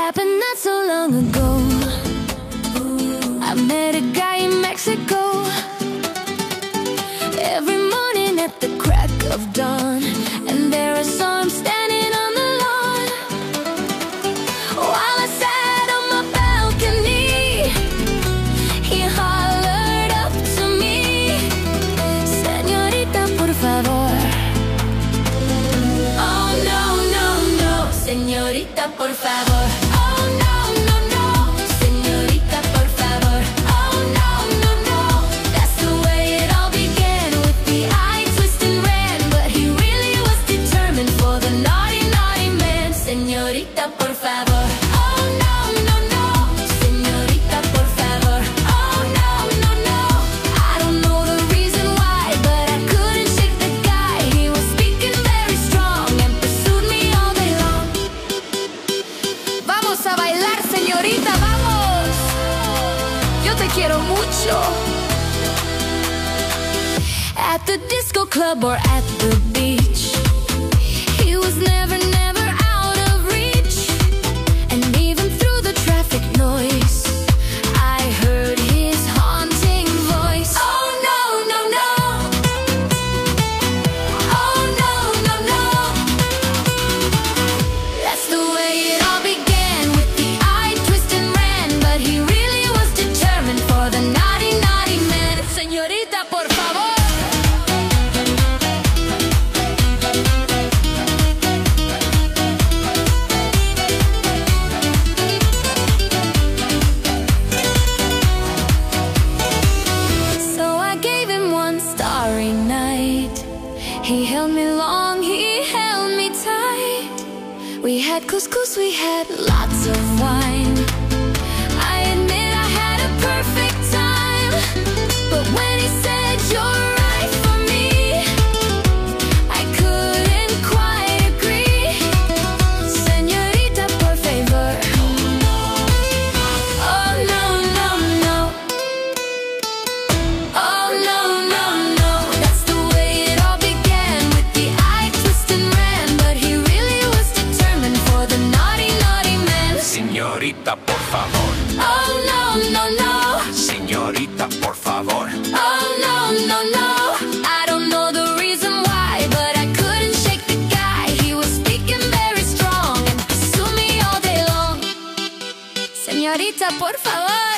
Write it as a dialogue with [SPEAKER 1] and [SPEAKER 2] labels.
[SPEAKER 1] happened not so long ago. I met a guy in Mexico. Every morning at the crack of dawn, and there I saw him standing on the lawn. While I sat on my balcony, he hollered up to me, "Señorita, por favor." Oh no, no, no, señorita, por favor. Oh no, no, no, señorita, por favor. Oh no, no, no, that's the way it all began, with the eye twisting red, but he really was determined for the naughty, naughty man. Señorita, por favor. Oh no, no, no, señorita, por favor. Oh no, no, no, I don't know the reason why, but I couldn't shake the guy. He was speaking very strong and pursued me all day long. Vamos a bailar, señorita, vamos. Yo te quiero mucho. At the disco club or at the beach, he was never, never out of reach. And even through the traffic noise, I heard his haunting voice. Oh no, no, no. Oh no, no, no. That's the way it all began, with the eye twist and ran, but he really was determined for the naughty, naughty man. Señorita, por favor. So I gave him one starry night. He held me long, he held me tight. We had couscous, we had lots of wine. I admit I had a perfect time, but when he said you're right for me, I couldn't quite agree. Señorita, por favor. Oh no, no, no. Oh no, no, no, that's the way it all began, with the eye twist and ran, but he really was determined for the naughty, naughty man.
[SPEAKER 2] Señorita, por favor.
[SPEAKER 1] Oh no, no, no.
[SPEAKER 2] Señorita, por favor.
[SPEAKER 1] Oh no, no, no, I don't know the reason why, but I couldn't shake the guy. He was speaking very strong and pursued me all day long. Señorita, por favor.